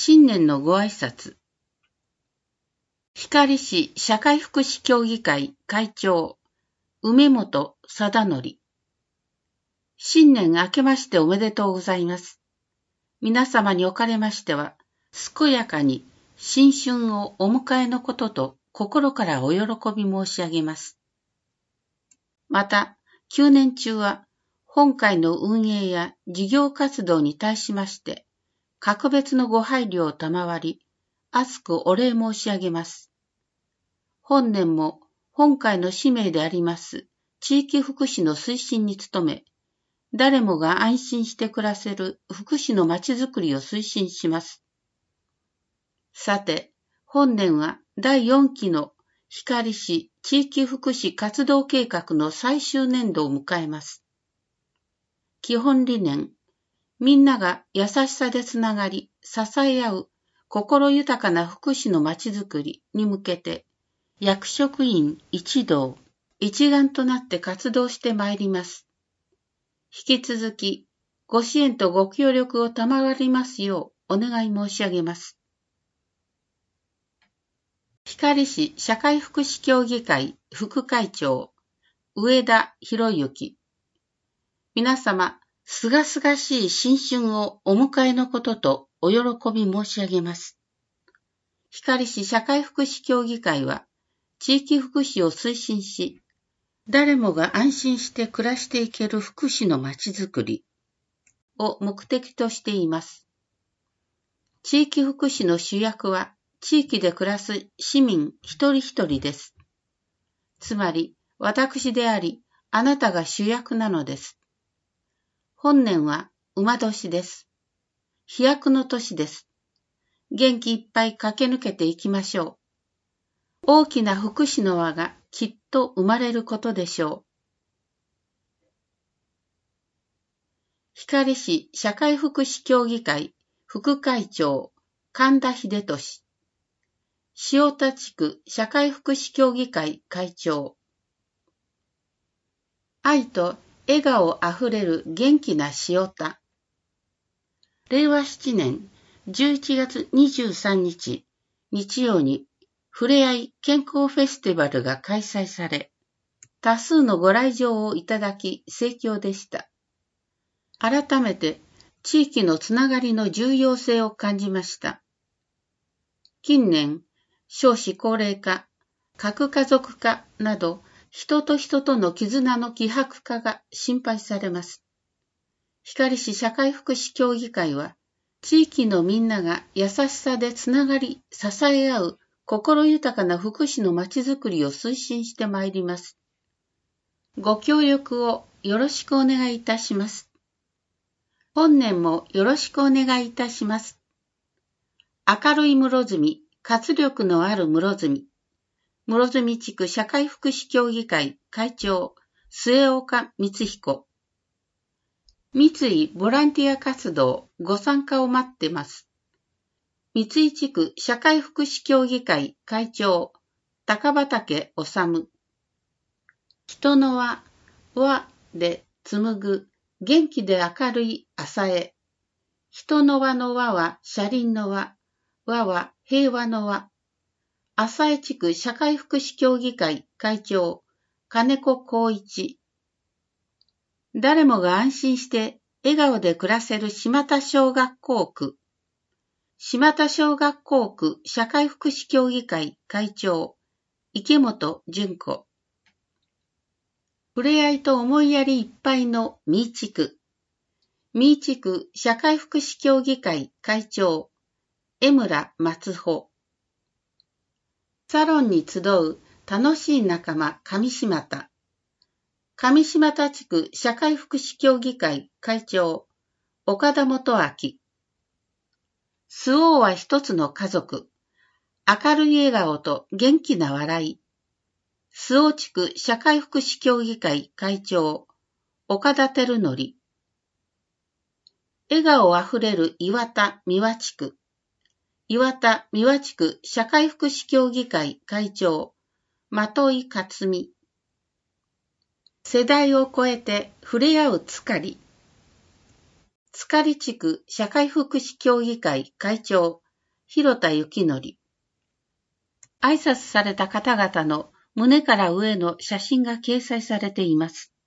新年のご挨拶。光市社会福祉協議会会長、梅本貞則。新年明けましておめでとうございます。皆様におかれましては、健やかに新春をお迎えのことと心からお喜び申し上げます。また、旧年中は、本会の運営や事業活動に対しまして、格別のご配慮を賜り、厚くお礼申し上げます。本年も本会の使命であります地域福祉の推進に努め、誰もが安心して暮らせる福祉のまちづくりを推進します。さて、本年は第4期の光市地域福祉活動計画の最終年度を迎えます。基本理念、みんなが優しさでつながり、支え合う心豊かな福祉のまちづくりに向けて、役職員一同、一丸となって活動してまいります。引き続き、ご支援とご協力を賜りますようお願い申し上げます。光市社会福祉協議会副会長、上田博之。皆様、すがすがしい新春をお迎えのこととお喜び申し上げます。光市社会福祉協議会は、地域福祉を推進し、誰もが安心して暮らしていける福祉のまちづくりを目的としています。地域福祉の主役は、地域で暮らす市民一人一人です。つまり、私であり、あなたが主役なのです。本年は馬年です。飛躍の年です。元気いっぱい駆け抜けていきましょう。大きな福祉の輪がきっと生まれることでしょう。光市社会福祉協議会副会長、神田秀俊。塩田地区社会福祉協議会会長。愛と笑顔あふれる元気な塩田。令和7年11月23日、日曜に、ふれあい健康フェスティバルが開催され、多数のご来場をいただき盛況でした。改めて地域のつながりの重要性を感じました。近年、少子高齢化、核家族化など、人と人との絆の希薄化が心配されます。光市社会福祉協議会は、地域のみんなが優しさでつながり、支え合う心豊かな福祉のまちづくりを推進してまいります。ご協力をよろしくお願いいたします。本年もよろしくお願いいたします。明るい室積、活力のある室積。室積地区社会福祉協議会会長、末岡光彦。三井ボランティア活動ご参加を待ってます。三井地区社会福祉協議会会長、高畑治。人の輪で紡ぐ元気で明るい朝へ。人の輪の輪は車輪の輪、輪は平和の輪。朝江地区社会福祉協議会会長、金子光一。誰もが安心して笑顔で暮らせる島田小学校区。島田小学校区社会福祉協議会会長、池本純子。ふれあいと思いやりいっぱいの三井地区。三井地区社会福祉協議会会長、江村松穂。サロンに集う楽しい仲間上島田。上島田地区社会福祉協議会会長、岡田元明。周防は一つの家族。明るい笑顔と元気な笑い。周防地区社会福祉協議会会長、岡田照則。笑顔あふれる岩田三輪地区。岩田三輪地区社会福祉協議会会長、的井克美。世代を超えて触れ合うつかり。つかり地区社会福祉協議会会長、 広田幸則。挨拶された方々の胸から上の写真が掲載されています。